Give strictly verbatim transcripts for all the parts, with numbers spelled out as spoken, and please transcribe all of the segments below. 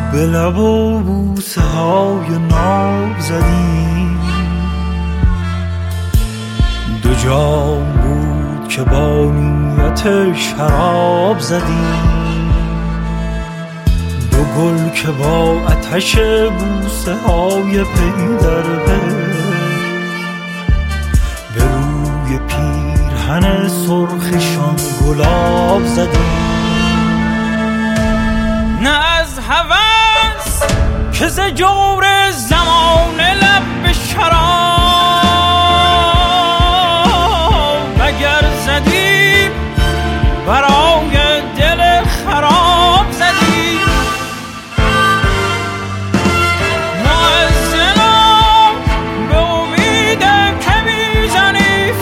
به لب و بوسه های ناب زدیم، دو جام بود که با نیت شراب زدیم، دو گل که با آتش بوسه های پی در پی به روی پیرهن سرخشان گلاب زدیم. نه از هوس که ز جور زمان لب به شراب اگر زدیم برای دل خراب زدیم. مؤذنا به امید که میزنی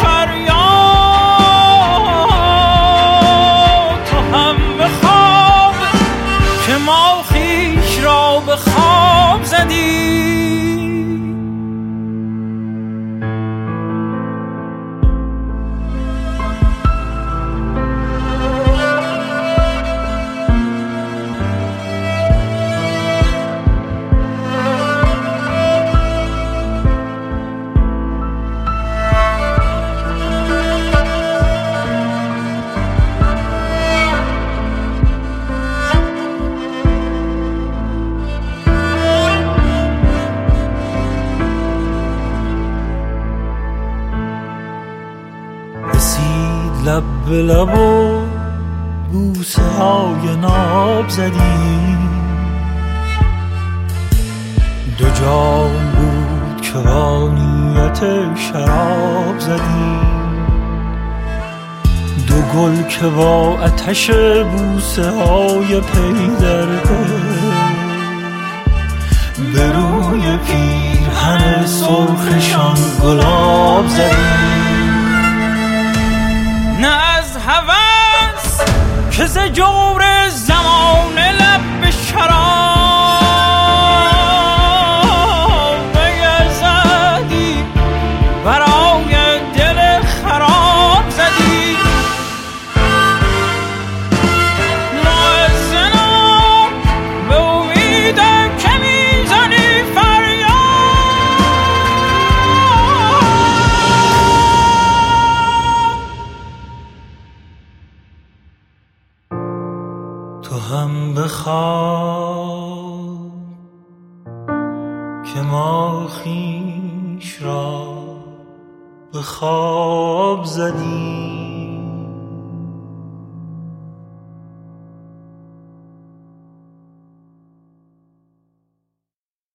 فریاد، تو هم به خواب که ما خویش را به خواب زدیم. لب به لب و بوسه های ناب زدیم، دو جام بود که با نیت شراب زدیم، دو گل که با آتش بوسه های پی در پی به روی پیرهن سرخشان گلاب زدیم. نه از هوس که ز جور زمان لب به شراب اگر زدی برای دل خراب زدی. مؤذنا به امید که میزنی فریاد، تو هم بخواب که ما خویش را به خواب زدیم.